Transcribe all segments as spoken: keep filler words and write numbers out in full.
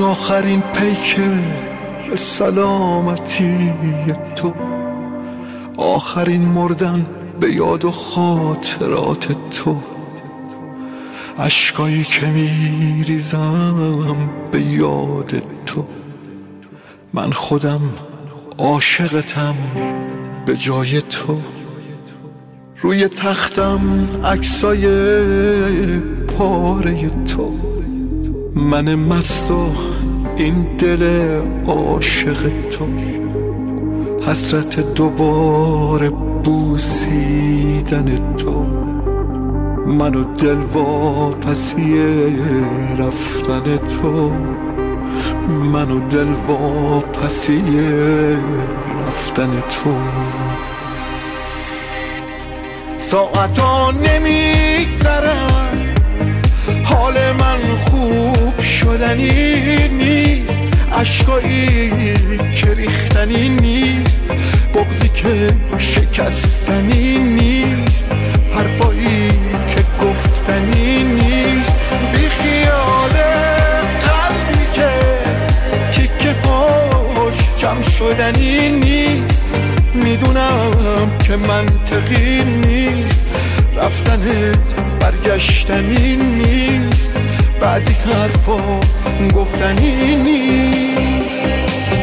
این آخرین پیک به سلامتی تو، آخرین مردن به یاد و خاطرات تو، اشکایی که میریزم به یاد تو. من خودم عاشقتم به جای تو، روی تختم عکسای پاره تو، من مست و این دل عاشق تو، حسرت دوباره بوسیدن تو، من و دل واپسی رفتن تو، من و دل واپسی رفتن تو. ساعتا نمیگذرن، حال من خوب شدنی نیست، اشکایی که ریختنی نیست، بغضی که شکستنی نیست، حرفایی که گفتنی نیست، بی خیال قلبی که تیکه پاش جمع شدنی نیست. میدونم که منطقی نیست، رفتنت برگشتنی نیست، بعضی حرفا گفتنی نیست.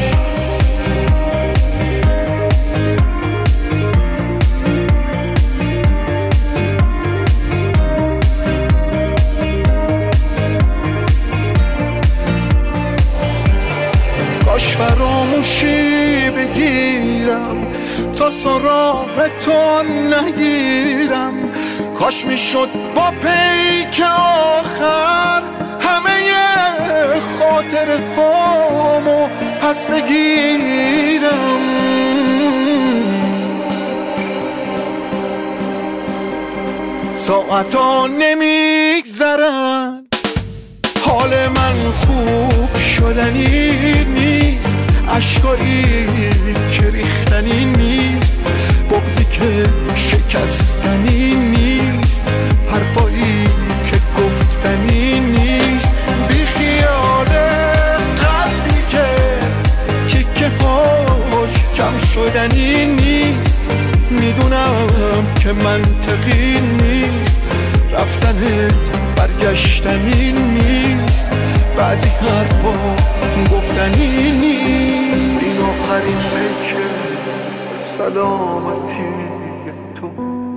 کاش فراموشی بگیرم تا سراغ تو نگیرم، کاش میشد با پیک آخر همه خاطر هامو پس بگیرم. ساعتا نمیگذرن، حال من خوب شدنی نیست، اشکایی که ریختنی نیست، بغضی که شکستنی نیست، حرفایی که گفتنی نیست، بی خیال قلبی که تیکه پاش جمع شدنی نیست. میدونم که منطقی نیست، رفتنت برگشتنی نیست، بعضی حرفا گفتنی نیست. این آخرین پیک سلامتی تو.